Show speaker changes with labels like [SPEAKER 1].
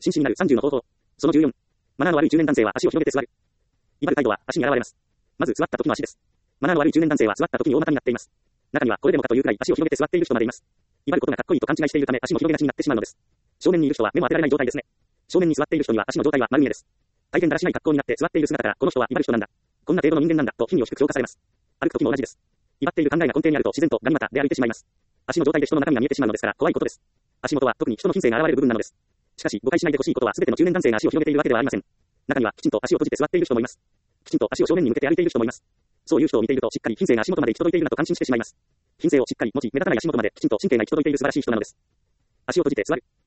[SPEAKER 1] 紳士になる30の方法。その14。マナーの悪い中年男性は足を広げて座る。威張る態度は足に現れます。まず座った時の足です。マナーの悪い中年男性は座った時に大股になっています。中にはこれでもかというくらい足を広げて座っている人までいます。威張ることがかっこいいと勘違いしているため足も広げがちになってしまうのです。正面にいる人は目も当てられない状態ですね。正面に座っている人には足の状態は丸見えです。大変だらしない格好になって座っている姿からこの人は威張る人なんだ。こんな程度の人間なんだと品位を低く評価されます。歩く時も同じです。威張っている考えが根底にあると自然とガニ股で歩いてしまいます。足の状態で人の中身が見えてしまうのですから怖いことです。足元は特に人の品性が現れる部分なのです。しかし誤解しないでほしいことは全ての中年男性が足を広げているわけではありません。中にはきちんと足を閉じて座っている人もいます。きちんと足を正面に向けて歩いている人もいます。そういう人を見ているとしっかり品性が足元まで行き届いているなと感心してしまいます。品性をしっかり持ち目立たない足元まできちんと神経が行き届いている素晴らしい人なのです。足を閉じて座る。